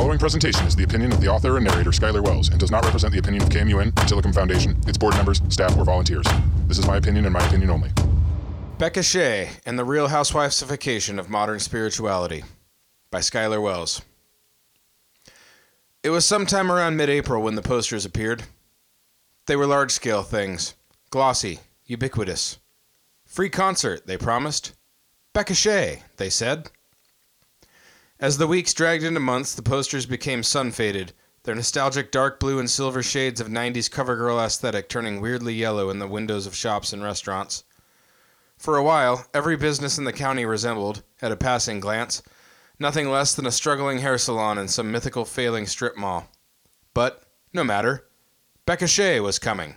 following presentation is the opinion of the author and narrator Skylar Wells and does not represent the opinion of KMUN, Antilicum Foundation, its board members, staff, or volunteers. This is my opinion and my opinion only. Becca Shea and the Real Housewifesification of Modern Spirituality by Skylar Wells. It was sometime around mid-April when the posters appeared. They were large-scale things, glossy, ubiquitous. Free concert, they promised. Becca Shea, they said. As the weeks dragged into months, the posters became sun-faded, their nostalgic dark blue and silver shades of 90s CoverGirl aesthetic turning weirdly yellow in the windows of shops and restaurants. For a while, every business in the county resembled, at a passing glance, nothing less than a struggling hair salon in some mythical failing strip mall. But, no matter, Becca Shea was coming.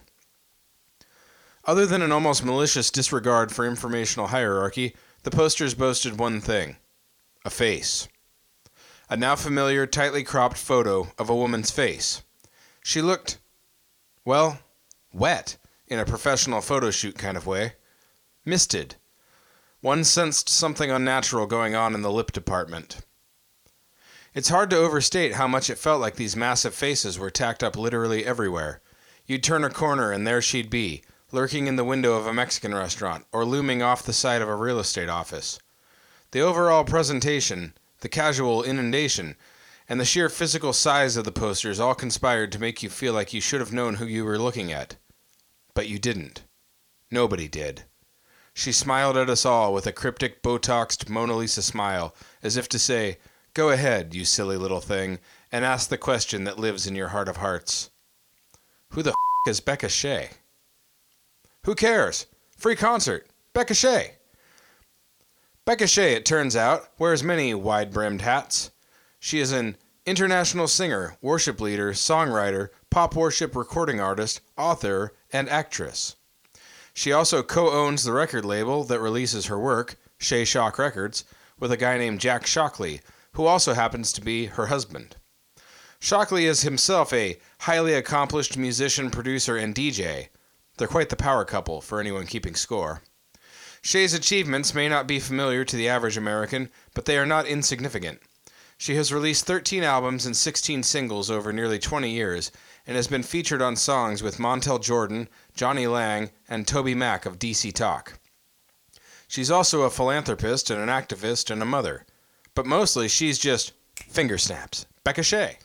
Other than an almost malicious disregard for informational hierarchy, the posters boasted one thing: a face. A now familiar, tightly cropped photo of a woman's face. She looked, well, wet, in a professional photo shoot kind of way. Misted. One sensed something unnatural going on in the lip department. It's hard to overstate how much it felt like these massive faces were tacked up literally everywhere. You'd turn a corner and there she'd be, lurking in the window of a Mexican restaurant, or looming off the side of a real estate office. The overall presentation, the casual inundation, and the sheer physical size of the posters all conspired to make you feel like you should have known who you were looking at. But you didn't. Nobody did. She smiled at us all with a cryptic, Botoxed Mona Lisa smile, as if to say, "Go ahead, you silly little thing, and ask the question that lives in your heart of hearts. Who the is Becca Shea? Who cares? Free concert. Becca Shea." Becca Shea, it turns out, wears many wide-brimmed hats. She is an international singer, worship leader, songwriter, pop worship recording artist, author, and actress. She also co-owns the record label that releases her work, Shea Shock Records, with a guy named Jack Shockley, who also happens to be her husband. Shockley is himself a highly accomplished musician, producer, and DJ. They're quite the power couple for anyone keeping score. Shea's achievements may not be familiar to the average American, but they are not insignificant. She has released 13 albums and 16 singles over nearly 20 years, and has been featured on songs with Montel Jordan, Johnny Lang, and Toby Mac of DC Talk. She's also a philanthropist and an activist and a mother. But mostly she's just finger snaps. Becca Shea.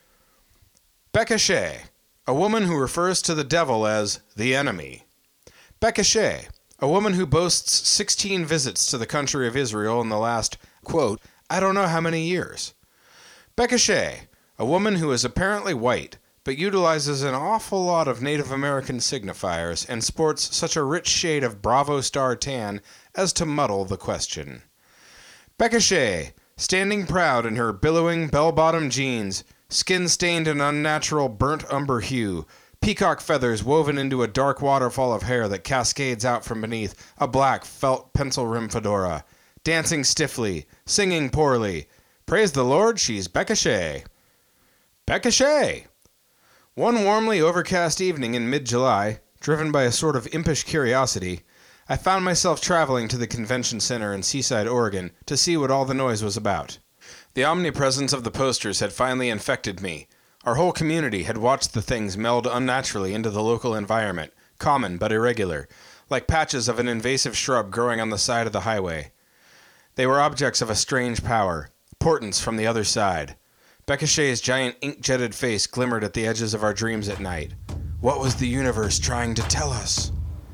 Becca Shea, a woman who refers to the devil as the enemy. Becca Shea, a woman who boasts 16 visits to the country of Israel in the last, quote, I don't know how many years. Becca Shea, a woman who is apparently white, but utilizes an awful lot of Native American signifiers and sports such a rich shade of Bravo Star tan as to muddle the question. Becca Shea, standing proud in her billowing bell-bottom jeans, skin-stained an unnatural burnt umber hue, peacock feathers woven into a dark waterfall of hair that cascades out from beneath a black felt pencil-rim fedora, dancing stiffly, singing poorly. Praise the Lord, she's Becca Shea. Becca Shea! One warmly overcast evening in mid-July, driven by a sort of impish curiosity, I found myself traveling to the convention center in Seaside, Oregon, to see what all the noise was about. The omnipresence of the posters had finally infected me. Our whole community had watched the things meld unnaturally into the local environment, common but irregular, like patches of an invasive shrub growing on the side of the highway. They were objects of a strange power, portents from the other side. Becca Shea's giant ink-jetted face glimmered at the edges of our dreams at night. What was the universe trying to tell us?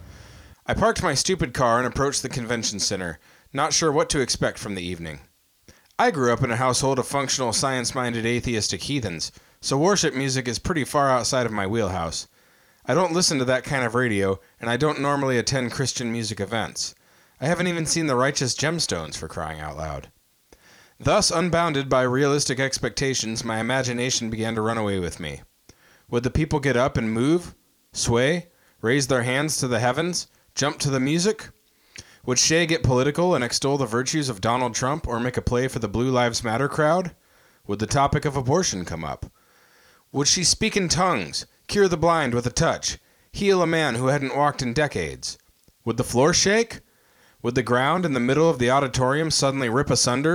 I parked my stupid car and approached the convention center, not sure what to expect from the evening. I grew up in a household of functional, science-minded atheistic heathens, so worship music is pretty far outside of my wheelhouse. I don't listen to that kind of radio, and I don't normally attend Christian music events. I haven't even seen the Righteous Gemstones, for crying out loud. Thus, unbounded by realistic expectations, my imagination began to run away with me. Would the people get up and move, sway, raise their hands to the heavens, jump to the music? Would Shea get political and extol the virtues of Donald Trump or make a play for the Blue Lives Matter crowd? Would the topic of abortion come up? Would she speak in tongues, cure the blind with a touch, heal a man who hadn't walked in decades? Would the floor shake? Would the ground in the middle of the auditorium suddenly rip asunder,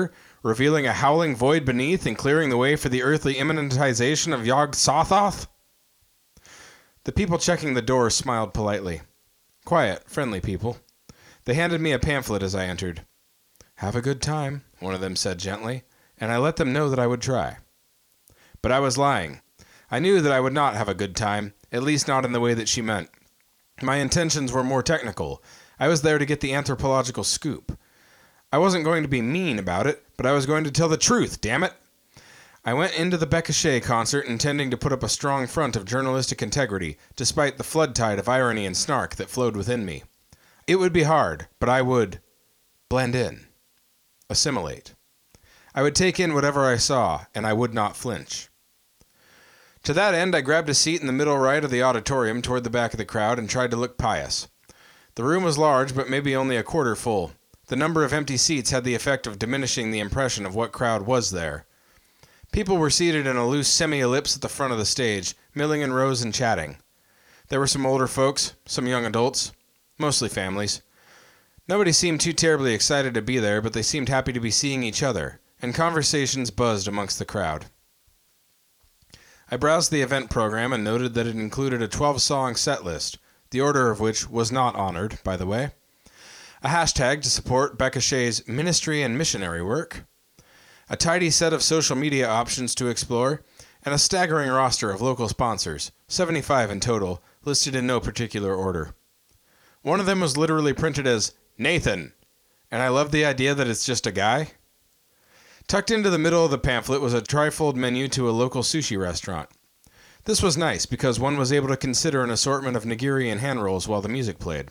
revealing a howling void beneath and clearing the way for the earthly immanentization of Yog-Sothoth? The people checking the door smiled politely. Quiet, friendly people. They handed me a pamphlet as I entered. "Have a good time," one of them said gently, and I let them know that I would try. But I was lying. I knew that I would not have a good time, at least not in the way that she meant. My intentions were more technical. I was there to get the anthropological scoop. I wasn't going to be mean about it, but I was going to tell the truth, damn it! I went into the Becca Shea concert intending to put up a strong front of journalistic integrity, despite the flood tide of irony and snark that flowed within me. It would be hard, but I would blend in, assimilate. I would take in whatever I saw, and I would not flinch. To that end, I grabbed a seat in the middle right of the auditorium toward the back of the crowd and tried to look pious. The room was large, but maybe only a quarter full. The number of empty seats had the effect of diminishing the impression of what crowd was there. People were seated in a loose semi-ellipse at the front of the stage, milling in rows and chatting. There were some older folks, some young adults, mostly families. Nobody seemed too terribly excited to be there, but they seemed happy to be seeing each other, and conversations buzzed amongst the crowd. I browsed the event program and noted that it included a 12-song set list, the order of which was not honored, by the way, a hashtag to support Becca Shea's ministry and missionary work, a tidy set of social media options to explore, and a staggering roster of local sponsors, 75 in total, listed in no particular order. One of them was literally printed as Nathan, and I love the idea that it's just a guy. Tucked into the middle of the pamphlet was a trifold menu to a local sushi restaurant. This was nice because one was able to consider an assortment of nigiri and hand rolls while the music played.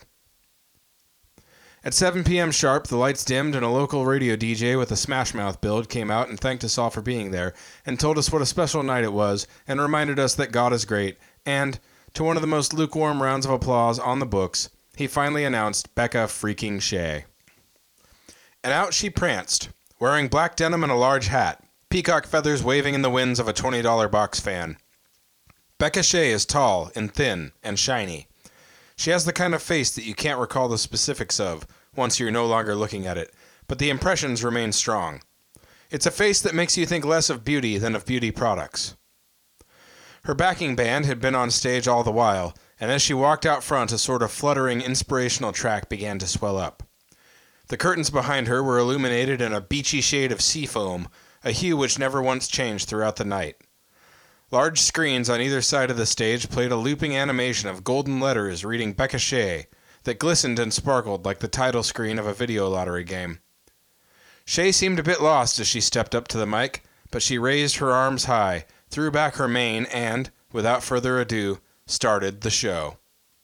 At 7 p.m. sharp, the lights dimmed and a local radio DJ with a Smash Mouth build came out and thanked us all for being there and told us what a special night it was and reminded us that God is great. And, to one of the most lukewarm rounds of applause on the books, he finally announced Becca freaking Shea. And out she pranced, wearing black denim and a large hat, peacock feathers waving in the winds of a $20 box fan. Becca Shea is tall and thin and shiny. She has the kind of face that you can't recall the specifics of once you're no longer looking at it, but the impressions remain strong. It's a face that makes you think less of beauty than of beauty products. Her backing band had been on stage all the while, and as she walked out front, a sort of fluttering inspirational track began to swell up. The curtains behind her were illuminated in a beachy shade of seafoam, a hue which never once changed throughout the night. Large screens on either side of the stage played a looping animation of golden letters reading Becca Shea that glistened and sparkled like the title screen of a video lottery game. Shea seemed a bit lost as she stepped up to the mic, but she raised her arms high, threw back her mane, and, without further ado, started the show.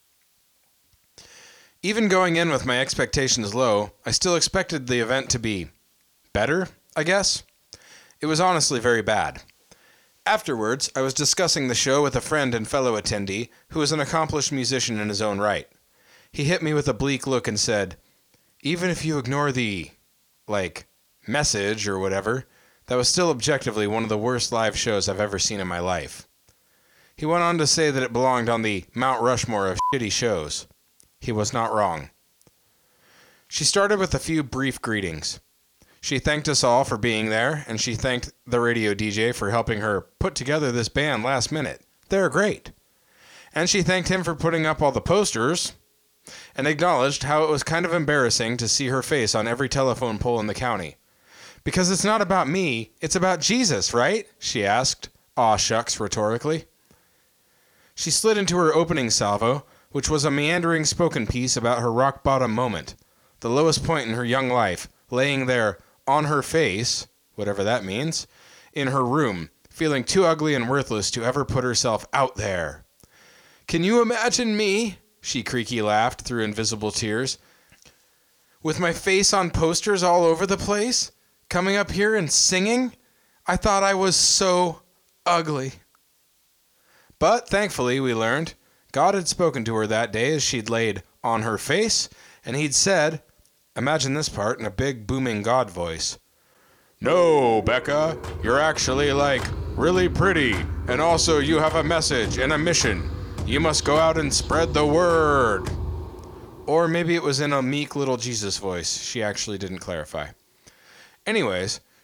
Even going in with my expectations low, I still expected the event to be better, I guess. It was honestly very bad. Afterwards, I was discussing the show with a friend and fellow attendee who was an accomplished musician in his own right. He hit me with a bleak look and said, "Even if you ignore the, message or whatever, that was still objectively one of the worst live shows I've ever seen in my life." He went on to say that it belonged on the Mount Rushmore of shitty shows. He was not wrong. She started with a few brief greetings. She thanked us all for being there, and she thanked the radio DJ for helping her put together this band last minute. They're great. And she thanked him for putting up all the posters, and acknowledged how it was kind of embarrassing to see her face on every telephone pole in the county. "Because it's not about me, it's about Jesus, right?" she asked, aw shucks rhetorically. She slid into her opening salvo, which was a meandering spoken piece about her rock-bottom moment, the lowest point in her young life, laying there on her face, whatever that means, in her room, feeling too ugly and worthless to ever put herself out there. "Can you imagine me?" she creaky laughed through invisible tears. "With my face on posters all over the place? Coming up here and singing? I thought I was so ugly." But, thankfully, we learned, God had spoken to her that day as she'd laid on her face, and he'd said, imagine this part in a big, booming God voice, "No, Becca, you're actually, really pretty, and also you have a message and a mission. You must go out and spread the word." Or maybe it was in a meek little Jesus voice. She actually didn't clarify. Anyways,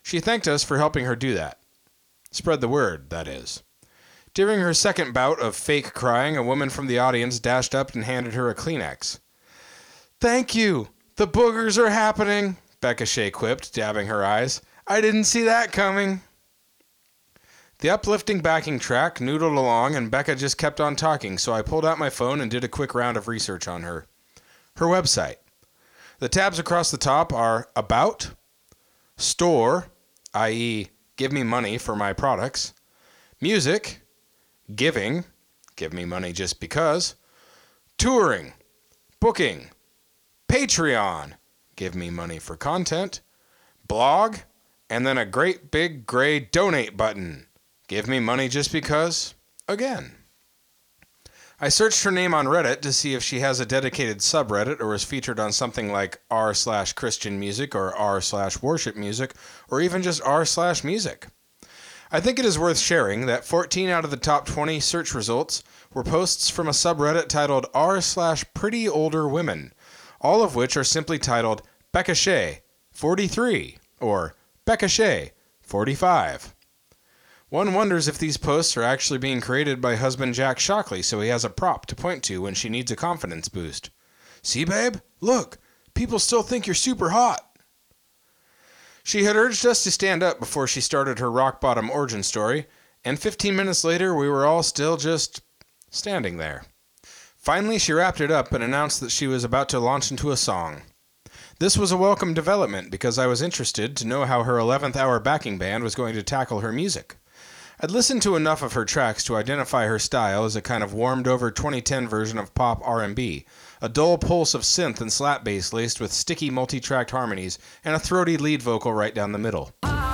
She thanked us for helping her do that. Spread the word, that is. During her second bout of fake crying, a woman from the audience dashed up and handed her a Kleenex. "Thank you! The boogers are happening," Becca Shea quipped, dabbing her eyes. "I didn't see that coming." The uplifting backing track noodled along, and Becca just kept on talking, so I pulled out my phone and did a quick round of research on her. Her website. The tabs across the top are About, Store, i.e., give me money for my products, Music, Giving, give me money just because, Touring, Booking, Patreon, give me money for content, Blog, and then a great big gray donate button. Give me money just because, again. I searched her name on Reddit to see if she has a dedicated subreddit or is featured on something like r/Christian music or r/worship music or even just r/music. I think it is worth sharing that 14 out of the top 20 search results were posts from a subreddit titled r/pretty older women, all of which are simply titled Becca Shea, 43, or Becca Shea, 45. One wonders if these posts are actually being created by husband Jack Shockley so he has a prop to point to when she needs a confidence boost. "See, babe? Look, people still think you're super hot." She had urged us to stand up before she started her rock-bottom origin story, and 15 minutes later we were all still just standing there. Finally, she wrapped it up and announced that she was about to launch into a song. This was a welcome development because I was interested to know how her 11th hour backing band was going to tackle her music. I'd listened to enough of her tracks to identify her style as a kind of warmed-over 2010 version of pop R&B, a dull pulse of synth and slap bass laced with sticky multi-tracked harmonies and a throaty lead vocal right down the middle.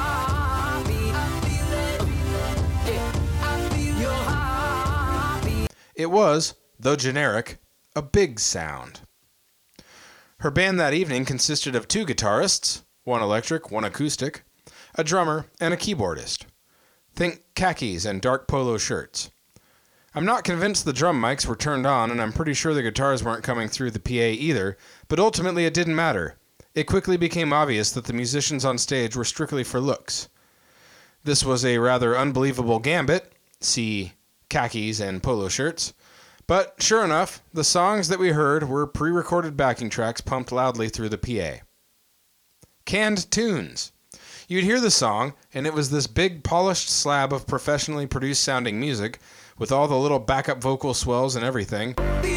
It was, though generic, a big sound. Her band that evening consisted of 2 guitarists, one electric, one acoustic, a drummer, and a keyboardist. Think khakis and dark polo shirts. I'm not convinced the drum mics were turned on, and I'm pretty sure the guitars weren't coming through the PA either, but ultimately it didn't matter. It quickly became obvious that the musicians on stage were strictly for looks. This was a rather unbelievable gambit, see khakis and polo shirts, but sure enough, the songs that we heard were pre-recorded backing tracks pumped loudly through the PA. Canned tunes. You'd hear the song, and it was this big polished slab of professionally produced sounding music, with all the little backup vocal swells and everything.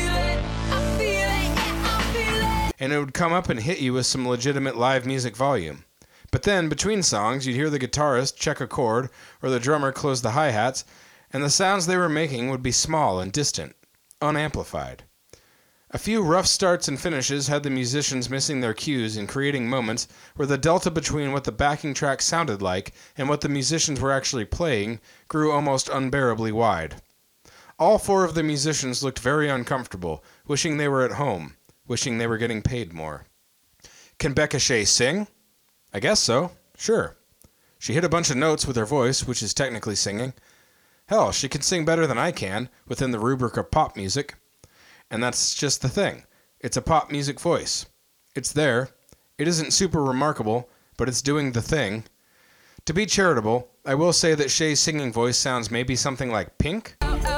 And it would come up and hit you with some legitimate live music volume. But then, between songs, you'd hear the guitarist check a chord, or the drummer close the hi-hats, and the sounds they were making would be small and distant, unamplified. A few rough starts and finishes had the musicians missing their cues and creating moments where the delta between what the backing track sounded like and what the musicians were actually playing grew almost unbearably wide. All 4 of the musicians looked very uncomfortable, wishing they were at home, wishing they were getting paid more. Can Becca Shea sing? I guess so, sure. She hit a bunch of notes with her voice, which is technically singing. Hell, she can sing better than I can, within the rubric of pop music. And that's just the thing. It's a pop music voice. It's there. It isn't super remarkable, but it's doing the thing. To be charitable, I will say that Shea's singing voice sounds maybe something like Pink.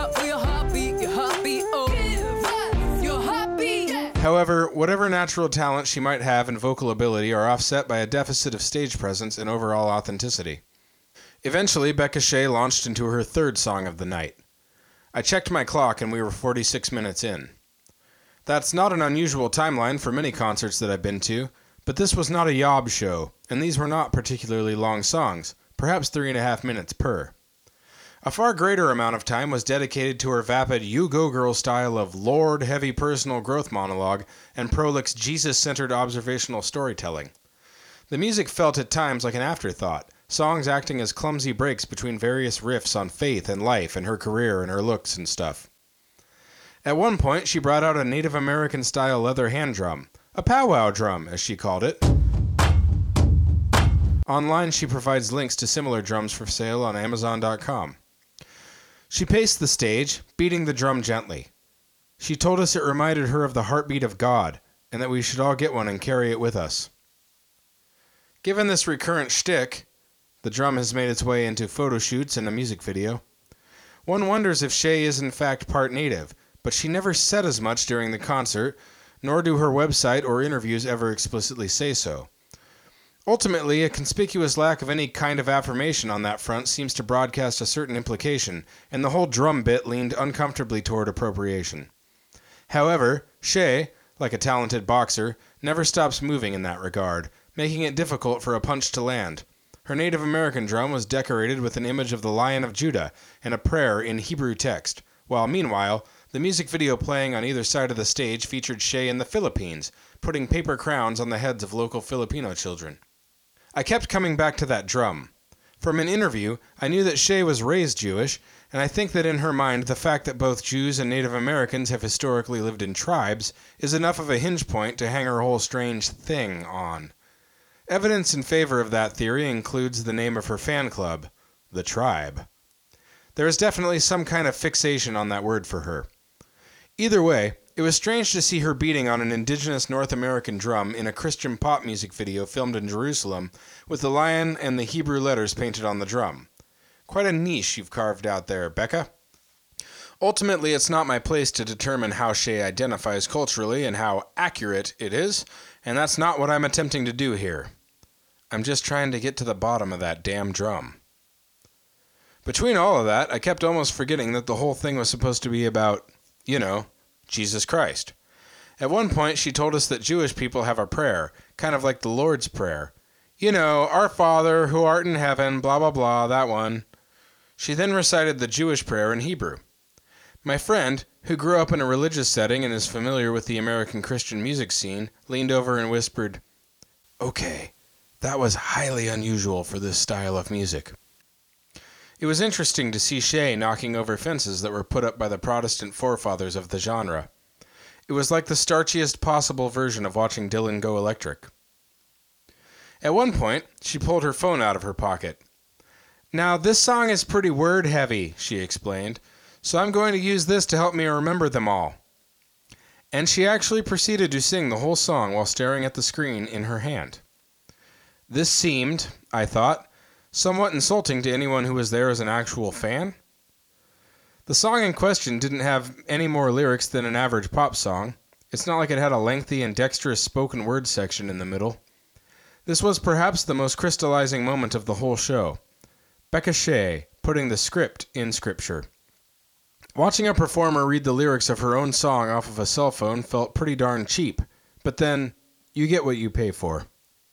However, whatever natural talent she might have and vocal ability are offset by a deficit of stage presence and overall authenticity. Eventually, Becca Shea launched into her 3rd song of the night. I checked my clock and we were 46 minutes in. That's not an unusual timeline for many concerts that I've been to, but this was not a yob show, and these were not particularly long songs, perhaps 3.5 minutes per. A far greater amount of time was dedicated to her vapid You Go Girl style of Lord-heavy personal growth monologue and prolix Jesus-centered observational storytelling. The music felt at times like an afterthought, songs acting as clumsy breaks between various riffs on faith and life and her career and her looks and stuff. At one point, she brought out a Native American-style leather hand drum, a powwow drum, as she called it. Online, she provides links to similar drums for sale on Amazon.com. She paced the stage, beating the drum gently. She told us it reminded her of the heartbeat of God, and that we should all get one and carry it with us. Given this recurrent shtick, The drum has made its way into photo shoots and a music video. One wonders if Shay is in fact part native, but she never said as much during the concert, nor do her website or interviews ever explicitly say so. Ultimately, a conspicuous lack of any kind of affirmation on that front seems to broadcast a certain implication, and the whole drum bit leaned uncomfortably toward appropriation. However, Shay, like a talented boxer, never stops moving in that regard, making it difficult for a punch to land. Her Native American drum was decorated with an image of the Lion of Judah and a prayer in Hebrew text, while meanwhile, the music video playing on either side of the stage featured Shay in the Philippines, putting paper crowns on the heads of local Filipino children. I kept coming back to that drum. From an interview, I knew that Shay was raised Jewish, and I think that in her mind the fact that both Jews and Native Americans have historically lived in tribes is enough of a hinge point to hang her whole strange thing on. Evidence in favor of that theory includes the name of her fan club, The Tribe. There is definitely some kind of fixation on that word for her. Either way, it was strange to see her beating on an indigenous North American drum in a Christian pop music video filmed in Jerusalem with the lion and the Hebrew letters painted on the drum. Quite a niche you've carved out there, Becca. Ultimately, it's not my place to determine how Shay identifies culturally and how accurate it is, and that's not what I'm attempting to do here. I'm just trying to get to the bottom of that damn drum. Between all of that, I kept almost forgetting that the whole thing was supposed to be about, Jesus Christ. At one point, she told us that Jewish people have a prayer, kind of like the Lord's Prayer. Our Father, who art in heaven, blah, blah, blah, that one. She then recited the Jewish prayer in Hebrew. My friend, who grew up in a religious setting and is familiar with the American Christian music scene, leaned over and whispered, "Okay, that was highly unusual for this style of music." It was interesting to see Shay knocking over fences that were put up by the Protestant forefathers of the genre. It was like the starchiest possible version of watching Dylan go electric. At one point, she pulled her phone out of her pocket. "Now, this song is pretty word-heavy," she explained, "so I'm going to use this to help me remember them all." And she actually proceeded to sing the whole song while staring at the screen in her hand. This seemed, I thought, somewhat insulting to anyone who was there as an actual fan. The song in question didn't have any more lyrics than an average pop song. It's not like it had a lengthy and dexterous spoken word section in the middle. This was perhaps the most crystallizing moment of the whole show. Becca Shay putting the script in scripture. Watching a performer read the lyrics of her own song off of a cell phone felt pretty darn cheap, but then you get what you pay for.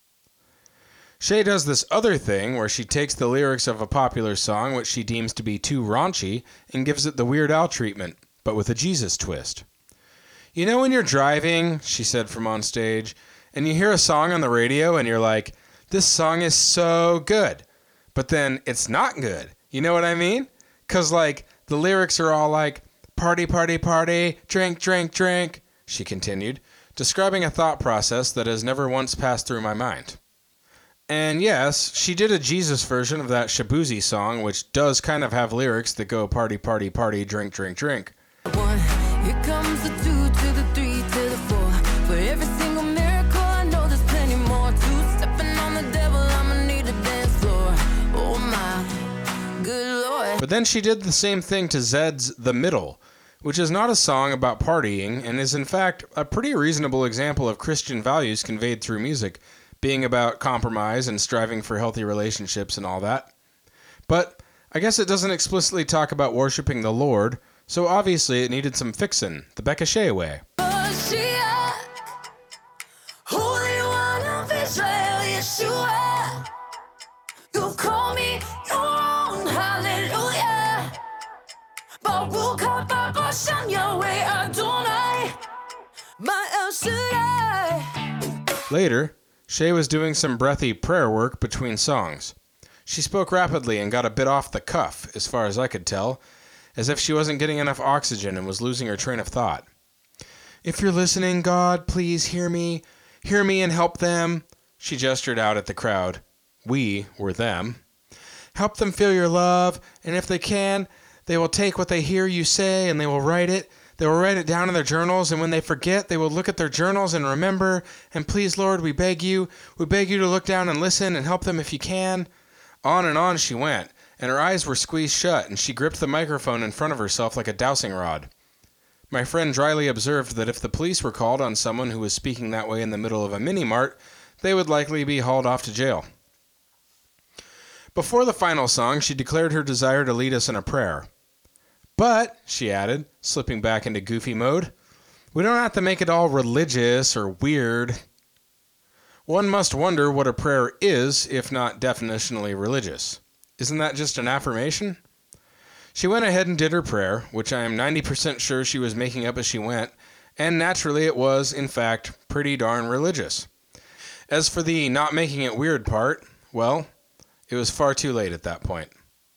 Shay does this other thing where she takes the lyrics of a popular song which she deems to be too raunchy and gives it the Weird Al treatment, but with a Jesus twist. When you're driving, she said from on stage, and you hear a song on the radio and you're like, this song is so good, but then it's not good. You know what I mean? 'Cause the lyrics are all like, party, party, party, drink, drink, drink, she continued, describing a thought process that has never once passed through my mind. And yes, she did a Jesus version of that Shabuzi song, which does kind of have lyrics that go party, party, party, drink, drink, drink. One, here comes the 2 to the 3 to the 4. For every single miracle, I know there's plenty more. 2 stepping on the devil, I'ma need a dance floor. Oh my, good Lord. But then she did the same thing to Zed's The Middle, which is not a song about partying and is in fact a pretty reasonable example of Christian values conveyed through music, being about compromise and striving for healthy relationships and all that. But I guess it doesn't explicitly talk about worshiping the Lord, so obviously it needed some fixin', the Becca Shay way. Mashiach, Holy One of Israel, Yeshua, you call me your own, hallelujah. Baruch haba Bashem Yahweh Adonai, my El Shaddai. Later, Shay was doing some breathy prayer work between songs. She spoke rapidly and got a bit off the cuff, as far as I could tell, as if she wasn't getting enough oxygen and was losing her train of thought. "If you're listening, God, please hear me and help them," she gestured out at the crowd. We were them. "Help them feel your love, and if they can, they will take what they hear you say and they will write it. They will write it down in their journals, and when they forget, they will look at their journals and remember. And please, Lord, we beg you to look down and listen and help them if you can. On and on she went, and her eyes were squeezed shut, and she gripped the microphone in front of herself like a dowsing rod. My friend dryly observed that if the police were called on someone who was speaking that way in the middle of a mini-mart, they would likely be hauled off to jail. Before the final song, she declared her desire to lead us in a prayer. But, she added, slipping back into goofy mode, we don't have to make it all religious or weird. One must wonder what a prayer is, if not definitionally religious. Isn't that just an affirmation? She went ahead and did her prayer, which I am 90% sure she was making up as she went, and naturally it was, in fact, pretty darn religious. As for the not making it weird part, well, it was far too late at that point.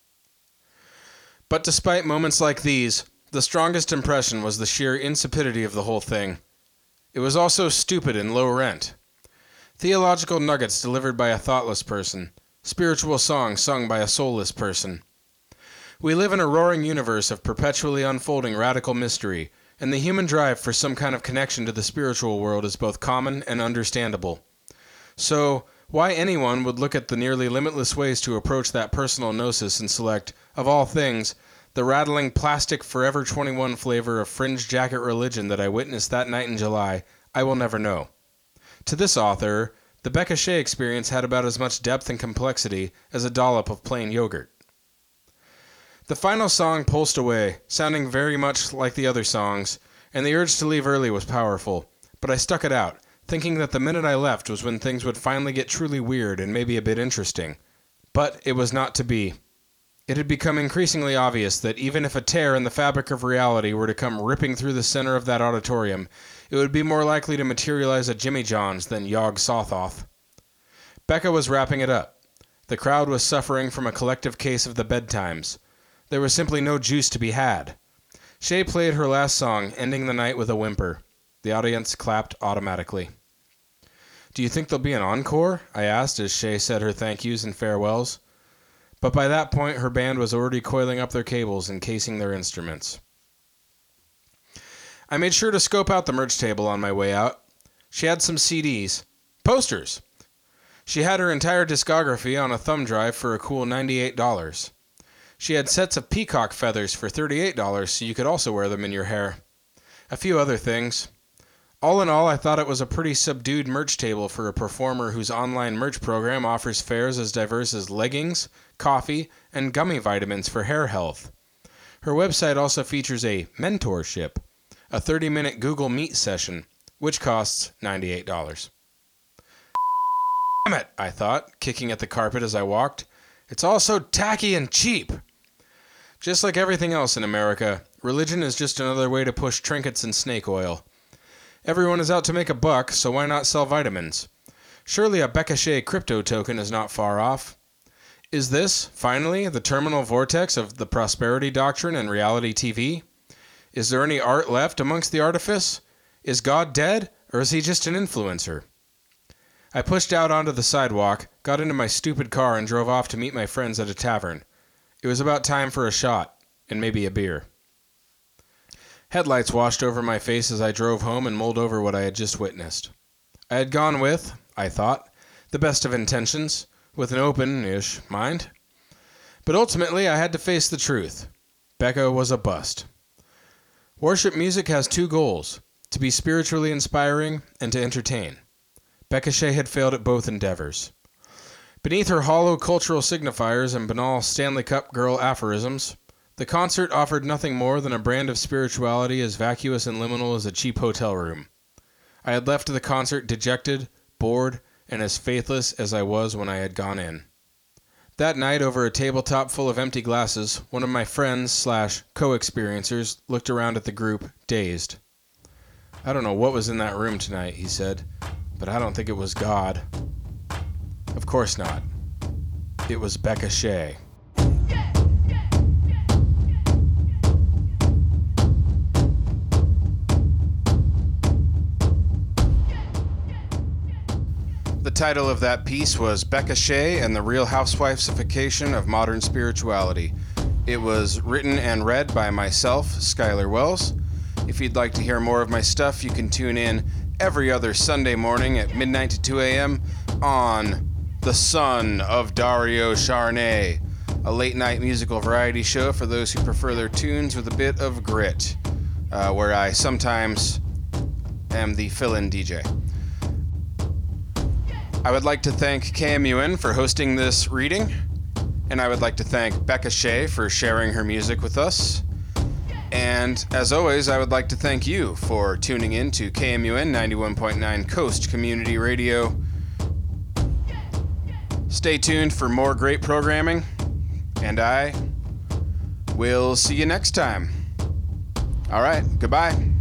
But despite moments like these, the strongest impression was the sheer insipidity of the whole thing. It was also stupid and low rent. Theological nuggets delivered by a thoughtless person, spiritual songs sung by a soulless person. We live in a roaring universe of perpetually unfolding radical mystery, and the human drive for some kind of connection to the spiritual world is both common and understandable. So, why anyone would look at the nearly limitless ways to approach that personal gnosis and select, of all things, the rattling plastic Forever 21 flavor of fringe jacket religion that I witnessed that night in July, I will never know. To this author, the Becca Shea experience had about as much depth and complexity as a dollop of plain yogurt. The final song pulsed away, sounding very much like the other songs, and the urge to leave early was powerful, but I stuck it out, thinking that the minute I left was when things would finally get truly weird and maybe a bit interesting. But it was not to be. It had become increasingly obvious that even if a tear in the fabric of reality were to come ripping through the center of that auditorium, it would be more likely to materialize at Jimmy John's than Yog Sothoth. Becca was wrapping it up. The crowd was suffering from a collective case of the bedtimes. There was simply no juice to be had. Shea played her last song, ending the night with a whimper. The audience clapped automatically. "Do you think there'll be an encore?" I asked as Shea said her thank yous and farewells. But by that point, her band was already coiling up their cables and casing their instruments. I made sure to scope out the merch table on my way out. She had some CDs. Posters! She had her entire discography on a thumb drive for a cool $98. She had sets of peacock feathers for $38 so you could also wear them in your hair. A few other things. All in all, I thought it was a pretty subdued merch table for a performer whose online merch program offers fares as diverse as leggings, coffee, and gummy vitamins for hair health. Her website also features a mentorship, a 30-minute Google Meet session, which costs $98. Damn it, I thought, kicking at the carpet as I walked. It's all so tacky and cheap. Just like everything else in America, religion is just another way to push trinkets and snake oil. Everyone is out to make a buck, so why not sell vitamins? Surely a Becca Shea crypto token is not far off. Is this, finally, the terminal vortex of the prosperity doctrine and reality TV? Is there any art left amongst the artifice? Is God dead, or is he just an influencer? I pushed out onto the sidewalk, got into my stupid car, and drove off to meet my friends at a tavern. It was about time for a shot, and maybe a beer. Headlights washed over my face as I drove home and mulled over what I had just witnessed. I had gone with, I thought, the best of intentions, with an open-ish mind. But ultimately I had to face the truth. Becca was a bust. Worship music has two goals, to be spiritually inspiring and to entertain. Becca Shea had failed at both endeavors. Beneath her hollow cultural signifiers and banal Stanley Cup girl aphorisms, the concert offered nothing more than a brand of spirituality as vacuous and liminal as a cheap hotel room. I had left the concert dejected, bored, and as faithless as I was when I had gone in. That night, over a tabletop full of empty glasses, one of my friends/co-experiencers looked around at the group, dazed. "I don't know what was in that room tonight," he said, "but I don't think it was God." Of course not. It was Becca Shea. The title of that piece was Becca Shea and the Real Housewifesification of Modern Spirituality. It was written and read by myself, Skylar Wells. If you'd like to hear more of my stuff, you can tune in every other Sunday morning at midnight to 2 a.m. on the son of Dario Charnay, a late-night musical variety show for those who prefer their tunes with a bit of grit, where I sometimes am the fill-in DJ. I would like to thank KMUN for hosting this reading, and I would like to thank Becca Shea for sharing her music with us. And as always, I would like to thank you for tuning in to KMUN 91.9 Coast Community Radio. Stay tuned for more great programming, and I will see you next time. All right, goodbye.